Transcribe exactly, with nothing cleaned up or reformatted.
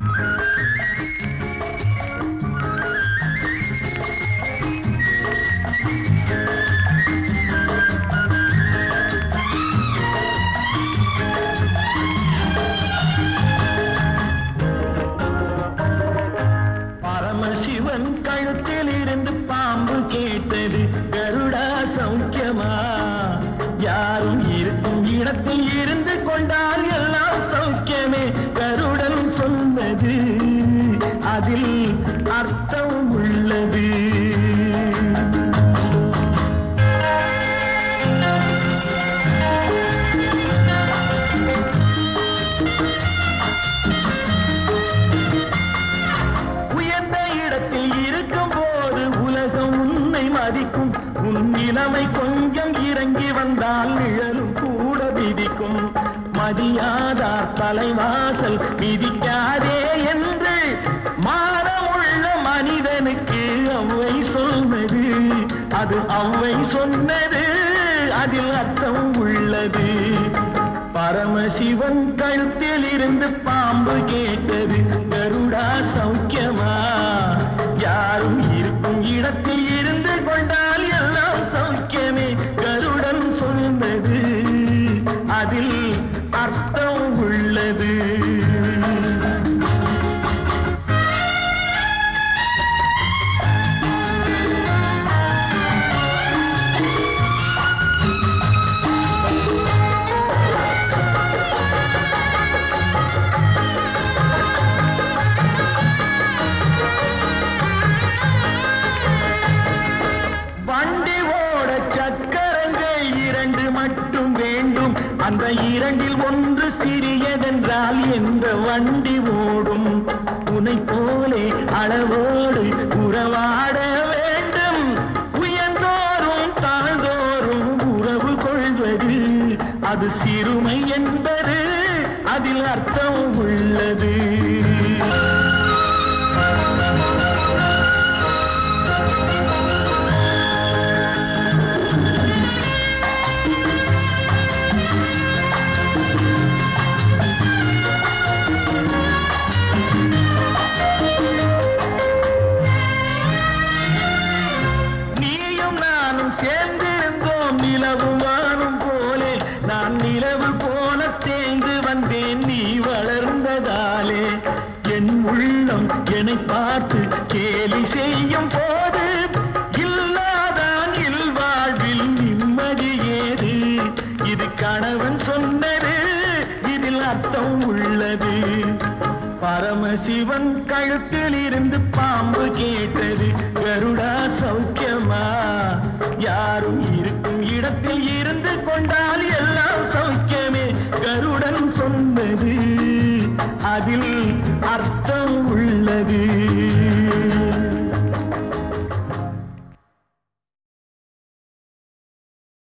பரமசிவன் கழுத்தில் இருந்து பாம்பு கேட்டது, கருடா சௌக்கியமா? யாரும் இருக்கும் இடத்தில் இருந்து கொண்டால் எல்லாம் சௌக்கியமே. கருடன் சொன்னது அதில் அர்த்தம் உள்ளது. உயர்ந்த இடத்தில் இருக்கும் போது உலகம் உன்னை மதிக்கும். உன் நிலைமை கொஞ்சம் இறங்கி வந்தால் நிழலும் கூட விதிக்கும். மதியாதார் தலைவாசல் விதிக்காதே என்று மானமுள்ள மனிதனுக்கு அவ்வை சொன்னது. அது அவ்வை சொன்னது, அதில் அர்த்தம் உள்ளது. பரமசிவன் கழுத்தில் இருந்து பாம்பு கேட்டது, கருடா சௌக்கியமா? யாரும் இருக்கும் இடத்தில் இருந்து கொண்டால் எல்லாம் சௌக்கியமே. கருடன் சொன்னது அதில் அர்த்தம் உள்ளது. வண்டி ஓட சக்கரங்கள் இரண்டு மட்டும் வேண்டும். அந்த இரண்டில் ஒன்று சிறியதென்றால் எந்த வண்டி ஓடும்? உனை போலே அளவோடு உறவாட வேண்டும். உயர்ந்தோறும் தாழ்ந்தோறும் உறவு கொள்வது அது சிறுமை என்பது, அதில் அர்த்தம் உள்ளது. சேர்ந்திருந்தோம் நிலவும் வானும் போலே. நான் நிலவு போல தேய்ந்து வந்தேன் நீ வளர்ந்ததாலே. என் உள்ளம் என்னை பார்த்து கேலி செய்யும் போது இல்லாதான் இல்வாழ்வில் நிம்மதி ஏது? இது கணவன் சொன்னது, இதில் அர்த்தம் உள்ளது. பரமசிவன் கழுத்தில் இருந்து பாம்பு கேட்டது, கருடா சௌக்கியம்?